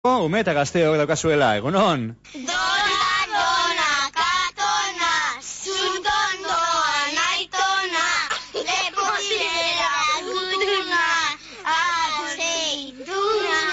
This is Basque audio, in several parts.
Ume eta gazteok daukazuela, egunon? Dona, katona, zuntondoa, naitona, leposera, guduna, azeituna.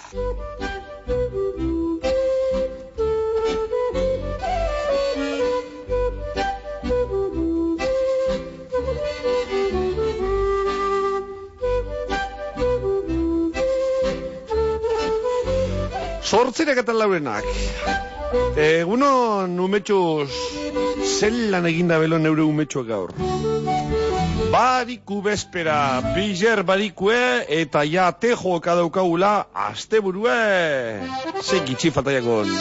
Sortzirak eta laurenak. Egunon umetxuz, zelan eginda belo neure umetxuak gaur. Bariku bespera, bizer barikue, eta ja tejo kadaukagula, aste burue. Zekitsi fataiakon.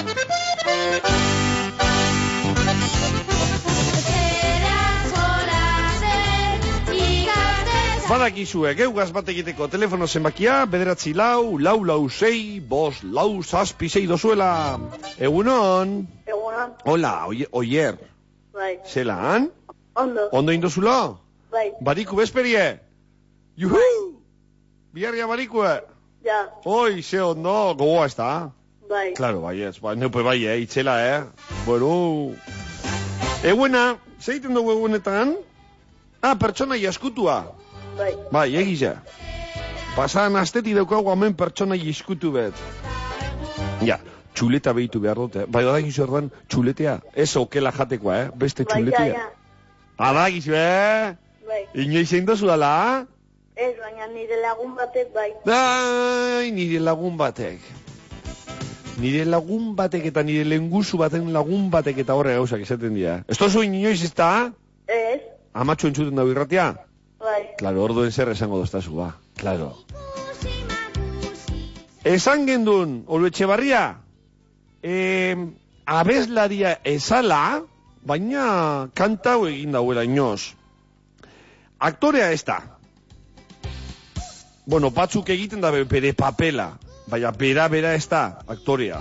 Badakizue, geugaz bat egiteko telefono zenbakia, 944-656-5 dozuela. Egunon. Egunon. Hola, oier. Bai. Zelan? Ondo. Ondo indozulo? Bai. Bariku besperie? Juhu! Biharria barikue? Ja. Oi, ze ondo, gogoa ez da? Bai. Claro, bai ez, neupe bai, itzela, Bueno. Eguena, zeiten dugu egunetan? Pertsona jaskutua. Bai. Bai, egiza. Pasan asteti daukagu hemen pertsona iskutu bet. Ja, txuleta behitu behar dute. Bai, badakizu erdan txuletea. Ez okela jatekoa, beste txuletea. Bai, Badakizu, Bai. Inoiz egin dozu dala? Ez, baina nire lagun batek bai. Bai, nire lagun batek. Nire lagun batek eta nire lenguzu baten lagun batek eta horre gauzak esaten dira. Ez tozu inoiz ez da? Ez. Amatxo entzuten dago irratia? Bai. Claro, orduen zer esango doztazu, ba. Claro. Esan gendun, Oluetxe Barria, abeslaria esala, baina kantau egin dauela inoz. Aktorea ez da. Bueno, batzuk egiten da bere papela, baina bera ez da aktorea.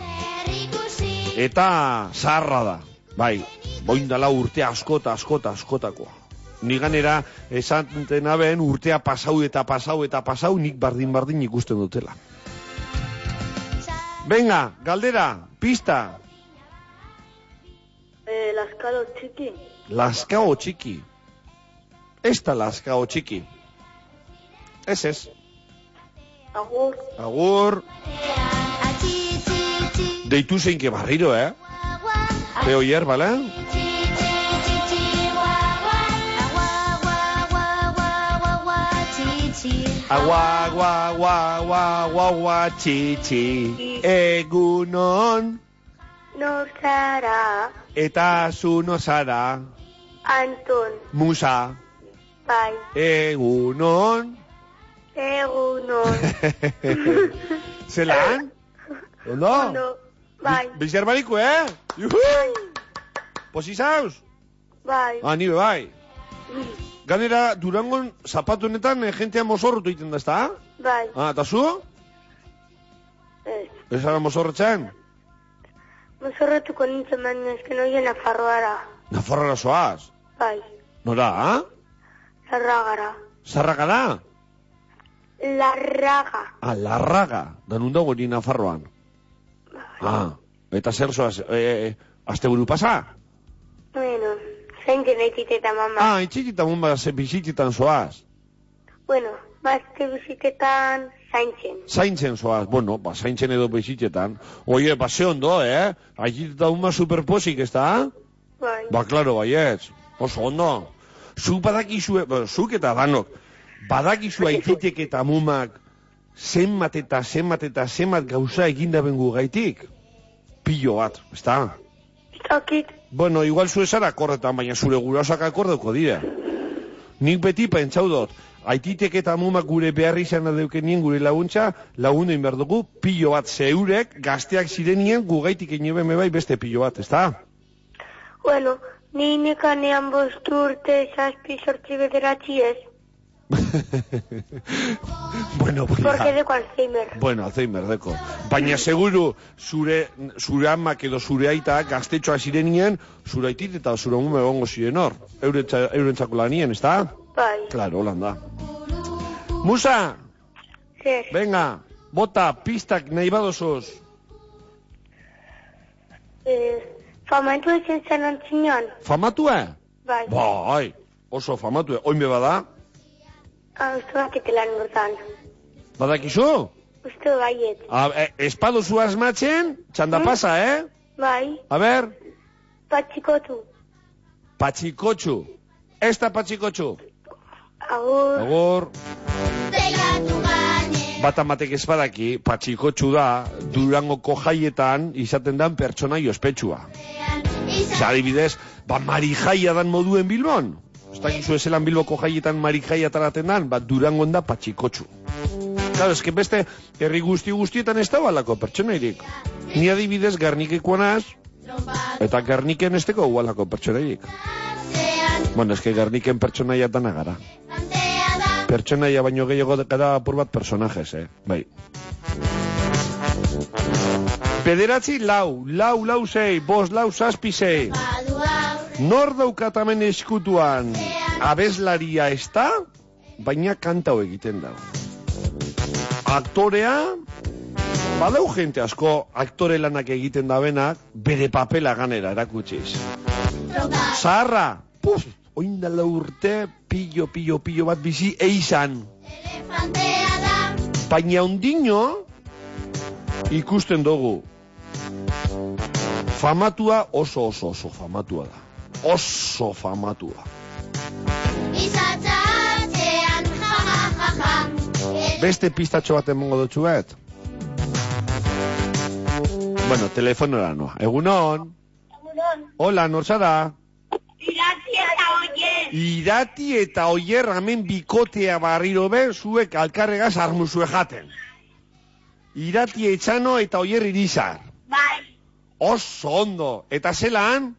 Eta zaharra da, bai, boindala urte askotakoa. Ni ganera esaten aben urtea pasau, nik bardin ikusten dutela. Venga, galdera, pista. Laskalo txiki. Laskao txiki. Ez da laskao txiki. Ez. Agur. Agur. Deitu zeinke barriro, Te oier, bale? Agua, txitsi. Egunon. Nozara. Eta zu nozara. Anton. Musa. Bai. Egunon. Zelan? Ondo? Ondo. Bai. Bizer bariku, Juhu! Posi zauz? Bai. Nire bai. Ganera, Durangon zapatu honetan jentea mozorrotu egiten da, ez da? Bai. Eta zu? Ez. Ez ara mozorretzen? Mozorretuko nintzen baina ez que noien Nafarroara. Nafarroara zoaz? Bai. Nora, Larragara. Zarragara? Larraga. Larraga. Danun dago ni Nafarroan. Eta zer zoaz, azte buru pasa? Bueno, zaintzen eititeta mama. Itxitita mama bizititan zoaz. Bueno, bazte bizitetan zaintzen. Zaintzen zoaz, bueno, zaintzen edo bizitetan. Oie, ze ondo, Aititita mama superposik, ez da? Bai. Klaro, baietz. Oso ondo. Zuk badakizue, zuk eta danok, badakizu aititek eta mumak zenbat gauza eginda bengu gaitik? Pillo bat, ez da? Zakit. Bueno, igual zu esara akordetan, baina zure gurasoak akordeko dira. Nik beti pentsaudot, aititek eta mumak gure beharri izan adeukenien gure laguntza, lagundu inber dugu, pillo bat zeurek, gazteak zirenien gugaitik inebeme bai beste pillo bat, ez da? Bueno, ni nekanean 5 urte, 7, 8, 9 ez. Bueno, Porque deko Alzheimer. Bueno, Alzheimer deko. Baina seguru zure amak edo zure aita gaztetxoa zirenien, zure aitit eta zure mume gongo ziren hor. Eurentzako lanien, ez da? Bai. Claro, holanda. Musa! Zer. Venga, bota, pistak nahi badozuz. Famatu ezen zen antzinean. Famatua? Bai. Bai, oso famatua. Oin bada? Uste bakitelan urtan. Badakizu? Uste baiet. Espadozu asmatzen, txanda pasa, Bai. A ber, Patxikotu. patxikotxu. Ez da patxikotxu. Agur. Agur. Zelatu gane. Bat amatek ez badaki, patxikotxu da, Durangoko jaietan izaten dan pertsonaio ospetsua. Adibidez, marijaia dan moduen Bilbon. Ez dakizu ezelan Bilboko jaietan marijaia taraten dan, Durangon da patxikotxu. Claro, es que beste herri guztietan ez da balako pertsonairik. Ni adibidez Gernikekoa naz, eta Gerniken ez teko balako pertsonairik. Bueno, es que Gerniken pertsonaia dana gara. Pertsonaia baino gehiago gara apur bat personajes, bai. Bederatzi lau, sei, bost lau zazpi sei. Nor daukatamen eskutuan abeslaria ez da, baina kantau egiten da. Aktorea, badau jente asko aktore lanak egiten da benak, bere papela ganera erakutsiz. Zaharra, oindala urte, pillo bat bizi eizan. Baina ondino, ikusten dugu. Famatua oso famatua da. Oso famatua. Beste pistatxo bat emongo dutxuet? Bueno, telefonora noa. Egunon? Hola, norzara? Irati eta Oier hemen bikotea barriro ben, zuek alkarregaz armuzue jaten. Irati Etxano eta Oier Irizar. Bai. Oso ondo. Eta zelan?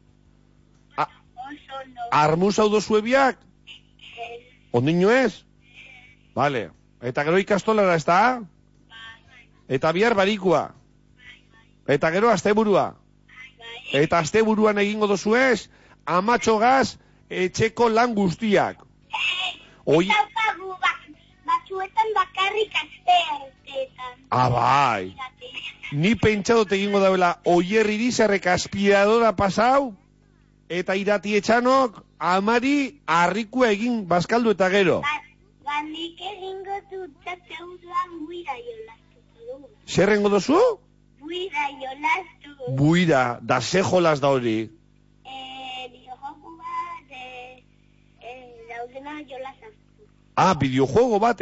Oso ondo. Armuz hau dozuebiak? Ondino ez? Vale. Eta gero ikastolara ez da? Eta bihar barikua? Eta gero asteburua? Eta asteburuan egingo dozu ez? Amatxogaz etxeko lan guztiak. Zaukagu batzuetan bakarrik asteetan. Bai. Ni pentsadot egingo dauela Oier Irizarrek aspiradora pasau, eta Irati Etxanok amari harrikua egin bazkaldu eta gero. Nik egingo dut zeuduan buira jolastuko dugu. Zer rengo dozu? Buira jolastu. Buira, da ze jolas da hori? Bideojoku bat, daudena jolastu. Bideojuego bat,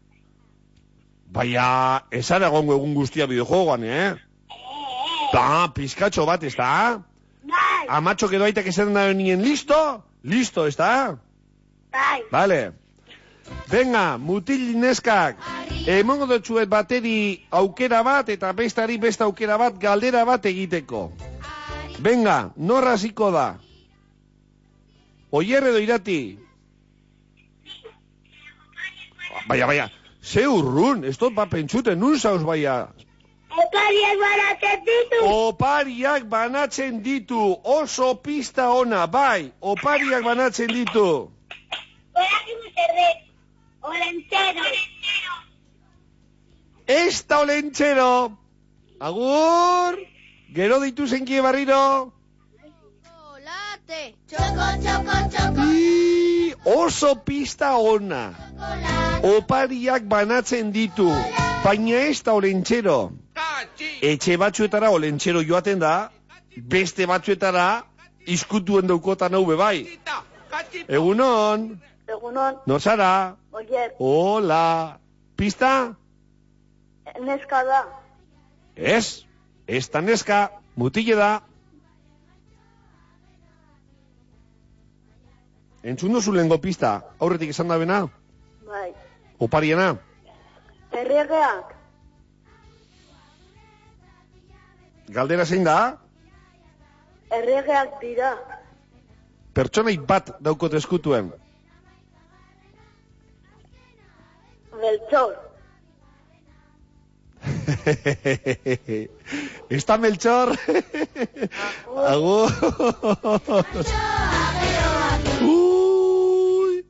Baina, esan egongo egun guztia bideojuegoan, Pizkatxo bat, ez da? Bai. Amatxok edo aitak esan da nien, listo? Listo, ez da? Bai. Vale. Venga, mutil neskak, emongo dutxuet bateri aukera bat eta bestari beste aukera bat galdera bat egiteko. Venga, norra ziko da? Oier edo Irati? Baina, ze urrun, ez dut pentsuten, nun zauz baina? Opariak banatzen ditu. Opariak banatzen ditu, oso pista ona, bai, opariak banatzen ditu. Horakimu zerrek. Olentzero. Ez da olentzero. Agur, gero ditu zenkie barriro. Txoko. Oso pista ona. Opariak banatzen ditu, baina ez da olentzero. Etxe batzuetara olentzero joaten da, beste batzuetara izkutuen daukotan hau bai. Egunon. Norzara? Oier, Hola. Pista? neska da. Ez da neska, mutile da. Entzun dozu lehengo pista, aurretik esan da bena? Bai. Opariena? Erregeak. Galdera zein da? Erregeak dira. Pertsonai bat daukot eskutuen. Melchor. ¿Está Melchor? Agur. Uy.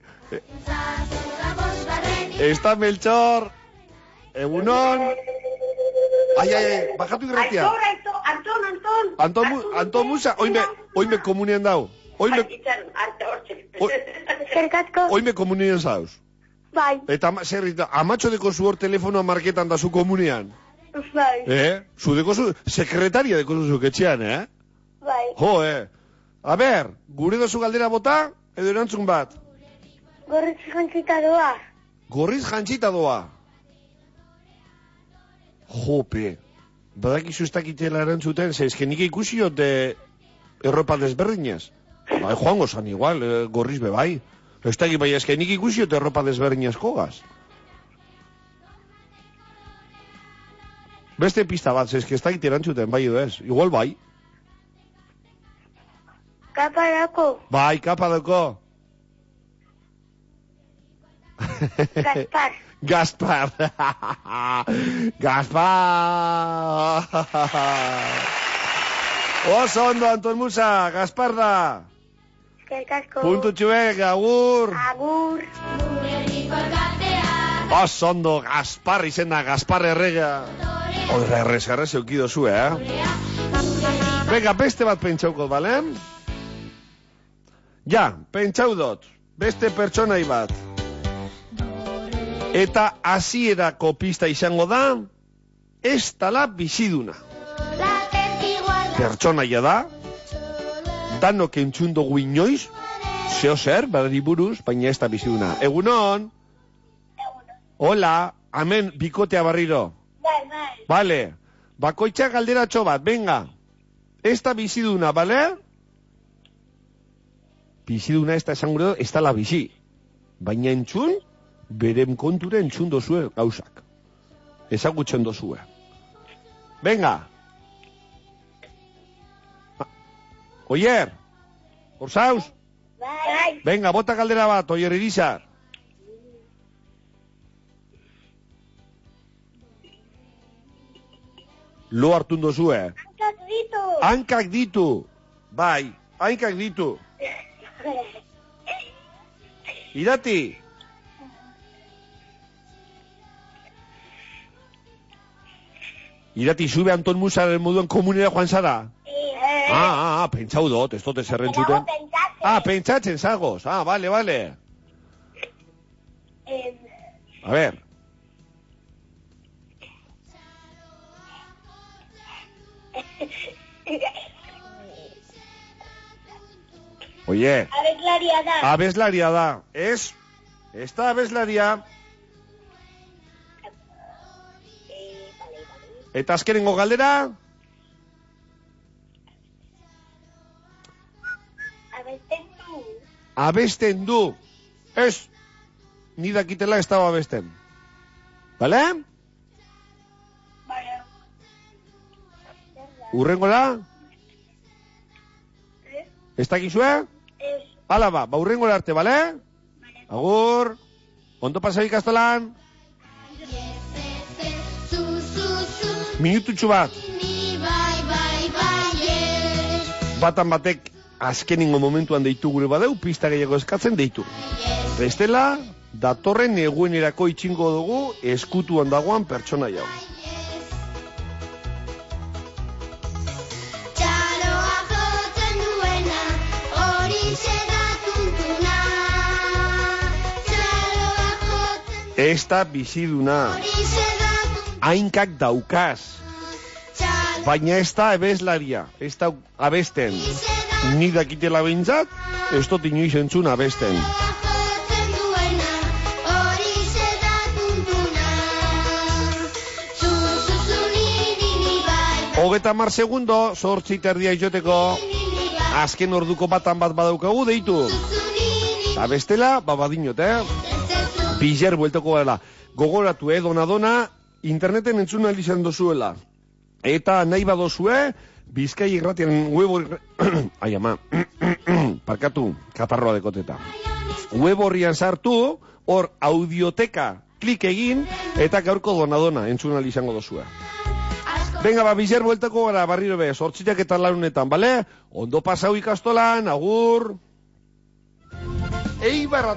¿Está Melchor? Egunon. Ai, bajatu irratia. Anton Musa, oime komunian dau. Zerkatko? Oime komunian zauz. Bai, Eta amatxo deko zu hor telefonoa marketan da zu komunian. bai, Zu deko zu, sekretaria deko zu ketxean, bai. Jo, A ber, gure dozu galdera bota, edo erantzun bat. Gorriz jantzita doa. Gorriz jantzita doa. Jope. Badakizu ez dakitela erantzuten, ze esken nik ikusi jote erropa desberdinez. Bai, joango zan igual, gorriz bebai. Ez dakit bai esken nik ikusi jote erropa desberdinez jogaz. Beste pista bat, ze eske ez dakit erantzuten, bai edo ez. Igual bai. Kaparako. Bai, kapadoko. Gaspar. Gaspar. Gaspar. Oso ondo, Anton Musa, Gaspar da. Zerkatko. Puntu txuek, agur. Agur. Oso ondo, Gaspar izena, Gaspar errega. Oira errez eukido zu, Venga, beste bat pentsauko, bale? Ja, pentsau dot. Beste pertsonai bat. Eta hasierako pista izango da, ez tala biziduna. Pertsonaia da, danok entzun dugu inoiz, zeo zer, badari buruz, baina ez da biziduna. Egunon? Hola, amen, bikotea barriro. Bai. Vale, bakoitza galderatxo bat, venga. Ez da biziduna, bale? Biziduna ez da esan gure, ez da la bizi. Baina entzun, berem konture entzun dozue gauzak. Ezagutzen dozue. Venga. Oier, hor zauz? Bai. Venga, bota galdera bat, Oier Irizar. Lo hartun dozue. Hankak ditu. Bai, hankak ditu. Irati. Irati, zube Anton Musaren moduan komunera joan zara? Pentsau dot, ez dote zerrentzuten. Pentsatzen zagoz. Vale. A ver. Oye. Abeslaria da. Ez? Ez da abeslaria. Eta azkenengo galdera? Abesten du. Ez. Ni dakitela ez dago abesten. Bale? Urrengora? Ez dakizue? Hala ba, urrengora arte, bale? Agur. Ondo pasai ikastolan? Minututxu bat. Batan batek azkeningo momentuan deitu gure badeu, pista gehiago eskatzen deitu. Bestela, datorren egunerako itxingo dugu eskutuan dagoan pertsona jau. Ez da biziduna. Hainkak daukaz. Baina ez da abeslaria. Ez da abesten. Ni dakitela behintzat, ez dut inoiz entzun abesten. 30 segundo, 8:30 izoteko. Azken orduko batan bat badaukagu deitu. Eta bestela, babadinot, Bizer bueltoko gara. Gogoratu, dona, interneten entzun izan dozuela. Eta nahi badozue, Bizkai irratian web ai ama, parkatu, katarroa dekoteta. Web horrian sartu, hor audioteka klik egin, eta gaurko dona entzun izango dozue. Venga, Bizer bueltako gara, barriro be, 8:00 bale? Ondo pasau ikastolan, agur! Eibar